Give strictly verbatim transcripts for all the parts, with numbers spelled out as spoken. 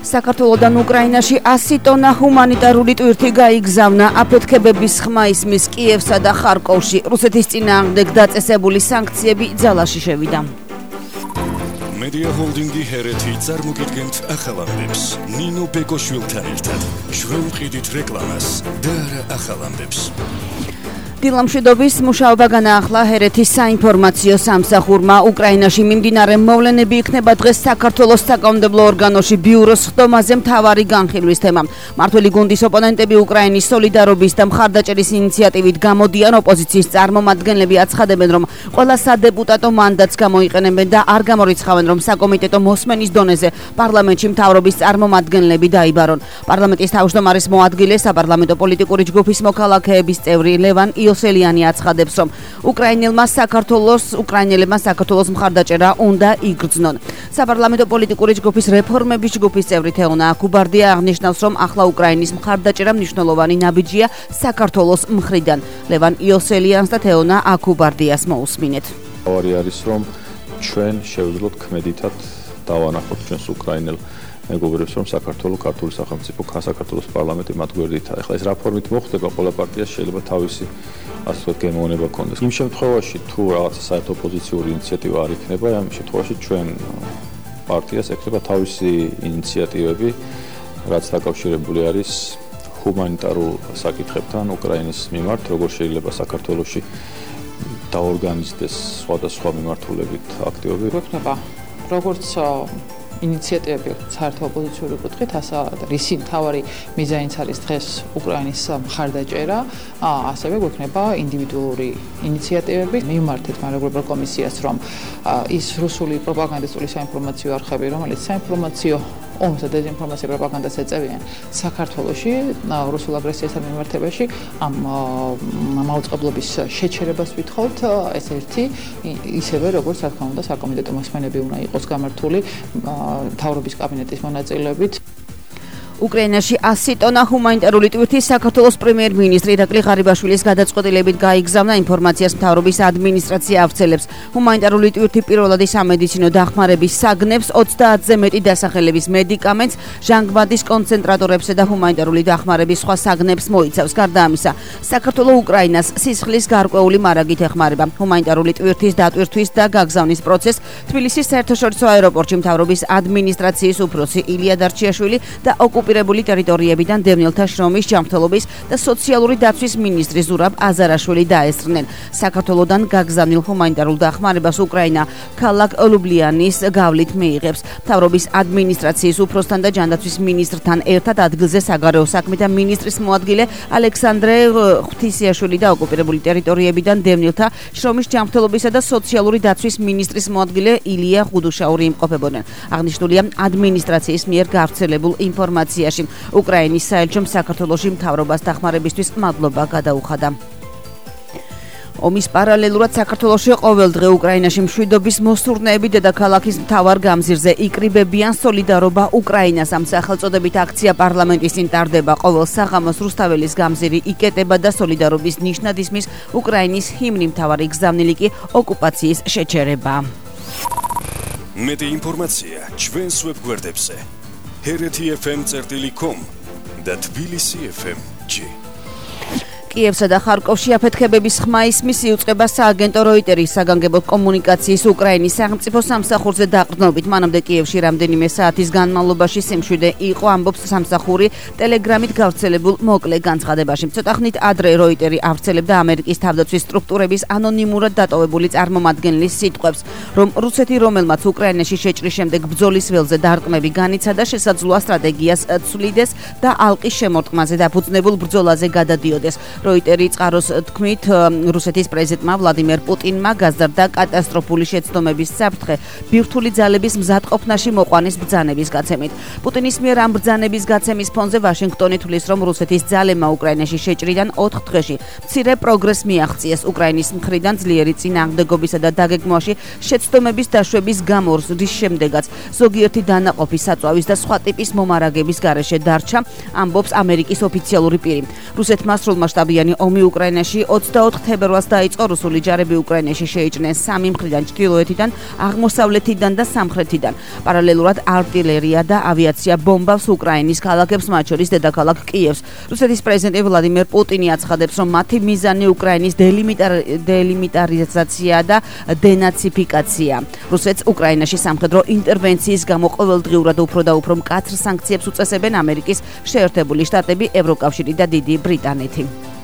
საქართველოდან უკრაინაში ასი ტონა ჰუმანიტარული ტვირთი გაიგზავნა. აფეთქებების ხმა ისმის კიევსა და ხარკოვში. რუსეთის წინააღმდეგ დაწესებული სანქციები ძალაში შევიდა. Media Holdingi ჰერეთი წარმოგიდგენთ ახალამდებს. ნინო ბეკოშვილთან ერთად. შევმყიდით რეკლამას და არა ახალამდებს. დილამშვიდობის მუშაობა განაახლა ჰერეთის საინფორმაციო სამსახურმა. უკრაინაში მიმდინარე მოვლენები იქნება დღეს საქართველოს საკანონმდებლო ორგანოში ბიუროს ხდომაზე მთავარი განხილვის თემა. მმართველი გუნდის ოპონენტები უკრაინის სოლიდარობის და მხარდაჭერის ინიციატივით გამოდიან. ოპოზიციის წარმომადგენლები აცხადებენ, რომ ყველა სადეპუტატო მანდატს გამოიყენებენ და არ გამორიცხავენ, რომ საკომიტეტო მოსმენის დონეზე პარლამენტში მთავრობის წარმომადგენლები დაიბარონ. პარლამენტის თავმჯდომარის მოადგილე საპარლამენტო პოლიტიკური ჯგუფის მოქალაქეების წევრი ლევან იოსელიანი აცხადებს, რომ უკრაინელმა საქართველოს უკრაინელებმა საქართველოს მხარდაჭერა უნდა იგრძნონ. საპარლამენტო პოლიტიკური ჯგუფის რეფორმების ჯგუფის წევრი თეონა აკუბარდია აღნიშნავს, რომ ახლა უკრაინის მხარდაჭერა მნიშვნელოვანი ნაბიჯია საქართველოს მხრიდან. ლევან იოსელიანს და თეონა აკუბარდიას მოусმინეთ. თავი არის, რომ ჩვენ შევძლოთ ქმედითად დავანახოთ ჩვენს უკრაინელ მეგობრებს, რომ საქართველოს ქართული სახელმწიფო საქართველოს პარლამენტი მათ გვერდითაა. ახლა ეს რა ფორმით მოხდება, ყველა პარტიას შეიძლება თავისი ასე ვთქვათ გემოვნება ჰქონდეს. იმ შემთხვევაში თუ რაღაცა საერთო ოპოზიციური ინიციატივა არ იქნება, ამ შემთხვევაში ჩვენ პარტიას ექნება თავისი ინიციატივები, რაც დაკავშირებული არის ჰუმანიტარულ საკითხებთან უკრაინის მიმართ, როგორ შეიძლება საქართველოში დაორგანიზდეს სხვადასხვა მიმართულებით აქტივობები. გვექნება როგორც ინიციატივები საერთო ოპოზიციური კუთხით, რისი მთავარი მიზანიც არის დღეს უკრაინის მხარდაჭერა, ასევე გვექნება ინდივიდუალური ინიციატივები. მივმართეთ მეგობრებო კომისიას, რომ ის რუსული პროპაგანდისტული საინფორმაციო არხები, რომელიც საინფორმაციო ომს და დეзинფორმაცია პროპაგანდას ეწევიან საქართველოში რუსულ აგრესიასთან მიმართებაში, ამ მაუწყებლობის შეჩერებას ვითხოვთ. ეს ერთი ისევე როგორც რა თქმა უნდა საკომიტეტო მოსმენები უნდა იყოს გამართული მთავრობის კაბინეტის მონაწილეობით. უკრაინაში ასი ტონა ჰუმანიტარული ტვირთი საქართველოს პრემიერ-მინისტრი ირაკლი ღარიბაშვილის გადაწყვეტილებით გაიგზავნა. ინფორმაციას მთავრობის ადმინისტრაცია ავრცელებს. ჰუმანიტარული ტვირთი პირველადი სამედიცინო დახმარების საგნებს, ოცდაათზე მეტი დასახელების მედიკამენტს, ჟანგბადის კონცენტრატორებსა და ჰუმანიტარული დახმარების სხვა საგნებს მოიცავს. გარდა ამისა, საქართველოს უკრაინას სისხლის გარკვეული მარაგით ეხმარება. ჰუმანიტარული ტვირთის დატვირთვის და გაგზავნის პროცესს თბილისის საერთაშორისო აეროპორტში მთავრობის ადმინისტრაციის უფროსი ილია დარჩიაშვილი და ოკუპირებული ტერიტორიებიდან დევნილთა შრომის ჯანმრთელობის და სოციალური დაცვის მინისტრი ზურაბ აზარაშვილი დაესწრნენ. საქართველოდან გაგზავნილ ჰუმანიტარულ დახმარებას უკრაინა ქალაქ ლუბლიანის გავლით მიიღებს. მთავრობის ადმინისტრაციის უფროსთან და ჯანდაცვის მინისტრთან ერთად ადგილზე საგარეო საქმეთა მინისტრის მოადგილე ალექსანდრე ღვთისიაშვილი და ოკუპირებული ტერიტორიებიდან დევნილთა შრომის ჯანმრთელობისა და სოციალური დაცვის მინისტრის მოადგილე ილია ხუდუშაური იმყოფებოდნენ. აღნიშნულია ადმინისტრაციის მიერ გავრცელებულ ინფორმაციაში. უკრაინის საელჩომ საქართველოში მთავრობას დახმარებისთვის მადლობა გადაუხადა. ომის პარალელურად საქართველოში ყოველდღე უკრაინაში მშვიდობის მოსურნეები დედაქალაქის მთავარ გამზირზე იკრიბებიან. სოლიდარობა უკრაინას ამ სახელწოდებით აქცია პარლამენტის წინ ტარდება. ყოველ საღამოს რუსთაველის გამზირი იკეტება და სოლიდარობის ნიშნად ისმის უკრაინის ჰიმნი. მთავარი გზავნილი კი ოკუპაციის შეჩერება. მეტი ინფორმაცია ჩვენს ვებგვერდებზე ჰერეთი ეფ ემ წერტილი კომ და თბილისი ეფ ემ ჯი. კიევსა და ხარკოვში აფეთქებების ხმა ისმის იუწყება სააგენტო როიტერის საგანგებო კომუნიკაციის უკრაინის სახელმწიფო სამსახურზე დაყრდნობით. მანამდე კიევში რამდენიმე საათის განმავლობაში სიმშვიდე იყო, ამბობს სამსახური ტელეგრამით გავრცელებულ მოკლე განცხადებაში. ცოტა ხნით ადრე როიტერი ავრცელებდა ამერიკის თავდაცვის სტრუქტურების ანონიმურად დატოვებული წარმომადგენლის სიტყვებს, რომ რუსეთი, რომელმაც უკრაინაში შეჭრის შემდეგ ბრძოლის ველზე დარყმები განიცადა, შესაძლოა სტრატეგიას ცვლიდეს და ალყის შემორტყმაზე დაფუძნებულ ბრძოლაზე გადადიოდეს. როიტერი წყაროს თქმით, რუსეთის პრეზიდენტმა ვლადიმერ პუტინმა გაზარდა კატასტროფული შეცდომების საფრთხე ბირთვული ძალების მზადყოფნაში მოყვანის ბრძანების გაცემით. პუტინის მიერ ამ ბრძანების გაცემის ფონზე ვაშინგტონი თვლის, რომ რუსეთის ძალებმა უკრაინაში შეჭრიდან ოთხ დღეში მცირე პროგრესს მიაღწიეს. უკრაინის მხრიდან ძლიერი წინააღმდეგობისა და დაგეგმვაში შეცდომების დაშვების გამო, რის შემდეგაც ზოგიერთი დანაყოფი საწვავის და სხვა ტიპის მომარაგების გარეშე დარჩა, ამბობს ამერიკის ოფიციალური პირი. რუსეთმა სრულმასშტაბური მრავალშტაბიანი ომი უკრაინაში ოცდაოთხ თებერვალს დაიწყო. რუსული ჯარები უკრაინაში შეიჭრნენ სამი მხრიდან, ჩრდილოეთიდან, აღმოსავლეთიდან და სამხრეთიდან. პარალელურად არტილერია და ავიაცია ბომბავს უკრაინის ქალაქებს, მათ შორის დედაქალაქ კიევს. რუსეთის პრეზიდენტი ვლადიმერ პუტინი აცხადებს, რომ მათი მიზანი უკრაინის დელიმიტარიზაცია და დენაციფიკაცია. რუსეთს უკრაინაში სამხედრო ინტერვენციის გამო ყოველდღიურად უფრო და უფრო მკაცრ სანქციებს უწესებენ ამერიკის შეერთებული შტატები, ევროკავშირი და დიდი ბრიტანეთი.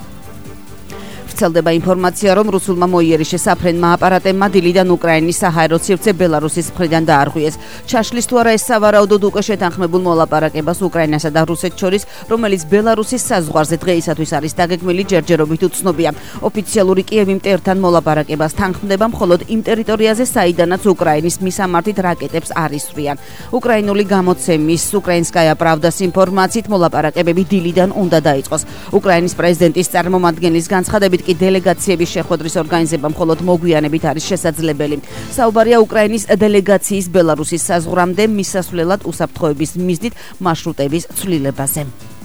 ვრცელდება ინფორმაცია, რომ რუსულმა მოიერიშე საფრენმა აპარატებმა დილიდან უკრაინის საჰაერო სივრცე ბელარუსის მხრიდან დაარღვიეს. ჩაშლის თუ არა ეს სავარაუდოდ უკვე შეთანხმებულ მოლაპარაკებას უკრაინასა და რუსეთს შორის, რომელიც ბელარუსის საზღვარზე დღეისათვის არის დაგეგმილი, ჯერჯერობით უცნობია. ოფიციალური კიევი მტერთან მოლაპარაკებას თანხმდება მხოლოდ იმ ტერიტორიაზე, საიდანაც უკრაინის მისამართით რაკეტებს არ ისვრიან. უკრაინული გამოცემის უკრაინსკაია პრავდას ინფორმაციით მოლაპარაკებები დილიდან უნდა დაიწყოს. უკრაინის პრეზიდენტის წარმომადგენლის განცხადებით კი დელეგაციების შეხვედრის ორგანიზება მხოლოდ მოგვიანებით არის შესაძლებელი. საუბარია უკრაინის დელეგაციის ბელარუსის საზღვრამდე მისასვლელად უსაფრთხოების მიზნით მარშრუტების ცვლილებაზე.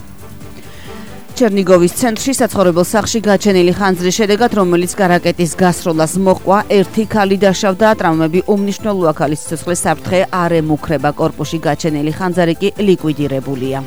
ჩერნიგოვის ცენტრში საცხოვრებელ სახლში გაჩენილი ხანძრის შედეგად, რომელიც რაკეტის გასროლას მოჰყვა, ერთი ქალი დაშავდა, ტრამვები უმნიშვნელოა, ქალის სიცოცხლე საფრთხე არ ემუქრება, კორპუსში გაჩენილი ხანძარი კი ლიკვიდირებულია.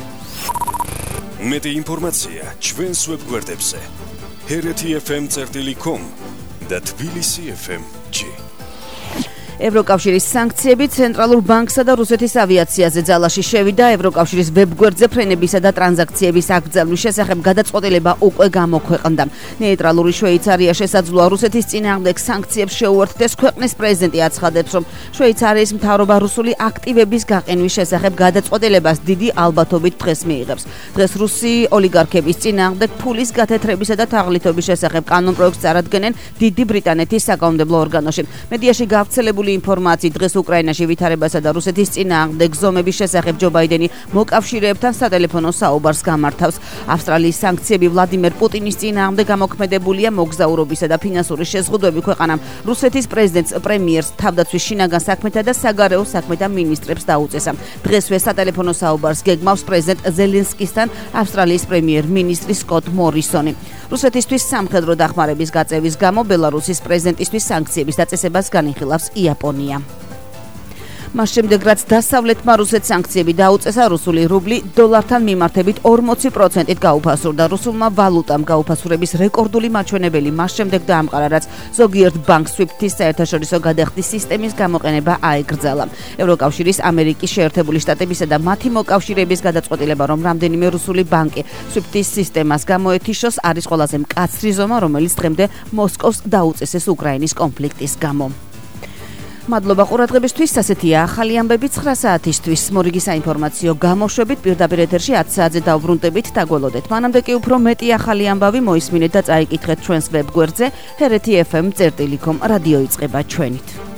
მეტი ინფორმაცია ჩვენს ვებგვერდებზე ჰერეთი ეფ ემ წერტილი კომ და თბილისი ეფ ემ ჯი. ევროკავშირის სანქციები ცენტრალურ ბანკსა და რუსეთის ავიაციაზე ძალაში შევიდა. ევროკავშირის ვებგვერდზე ფრენებისა და ტრანზაქციების აკრძალვის შესახებ გადაწყვეტილება უკვე გამოქვეყნდა. ნეიტრალური შვეიცარია შესაძლოა რუსეთის წინააღმდეგ სანქციებს შეუერთდეს. ქვეყნის პრეზიდენტი აცხადებს, რომ შვეიცარიის მთავრობა რუსული აქტივების გაყენვის შესახებ გადაწყვეტილებას დიდი ალბათობით დღეს მიიღებს. დღეს რუსი ოლიგარქების წინააღმდეგ ფულის გათეთრებისა და თაღლითობის შესახებ კანონპროექტს წარადგენენ დიდი ბრიტანეთის საკანონმდებლო ორგანოში. მედიაში გავრცელებული ინფორმაციით დღეს უკრაინაში ვითარებასა და რუსეთის წინააღმდეგ ზომების შესახებ ჯო ბაიდენი მოკავშირეებთან სატელეფონო საუბარს გამართავს. ავსტრალიის სანქციები ვლადიმერ პუტინის წინააღმდეგ გამოქმედებულია. მოგზაურობისა და ფინანსური შეზღუდვები ქვეყანამ რუსეთის პრეზიდენტს, პრემიერს, თავდაცვის შინაგან საქმეთა და საგარეო საქმეთა მინისტრებს დაუწესა. დღესვე სატელეფონო საუბარს გეგმავს პრეზიდენტ ზელენსკისთან ავსტრალიის პრემიერ-მინისტრი სკოტ მორისონი. რუსეთისთვის სამხედრო დახმარების გაწევის გამო ბელარუსის პრეზიდენტისთვის სანქციების დაწესებას განიხილავს იაპონია. მას შემდეგ, რაც დასავლეთმა რუსეთს სანქციები დაუწესა, რუსული რუბლი დოლართან მიმართებით ორმოცი პროცენტით გაუფასურდა. რუსულმა ვალუტამ გაუფასურების რეკორდული მაჩვენებელი მას შემდეგ დაამყარა, რაც ზოგიერთ ბანკს სვიფტის საერთაშორისო გადახდის სისტემის გამოყენება აეკრძალა. ევროკავშირის, ამერიკის შეერთებული შტატებისა და მათი მოკავშირეების გადაწყვეტილება, რომ რამდენიმე რუსული ბანკი სვიფტის სისტემას გამოეთიშოს, არის ყველაზე მკაცრი ზომა, რომელიც დღემდე მოსკოვს დაუწესეს უკრაინის კონფლიქტის გამო. მადლობა ყურადღებისთვის. ასეთია ახალი ამბები ცხრა საათისთვის. მორიგი საინფორმაციო გამოშვებით პირდაპირ ეთერში ათ საათზე დავბრუნდებით. დაგველოდეთ. მანამდე კი უფრო მეტი ახალი ამბავი მოისმინეთ და წაიკითხეთ ჩვენს ვებგვერდზე ჰერეთი ეფ ემ წერტილი კომ. რადიო იწყება ჩვენით.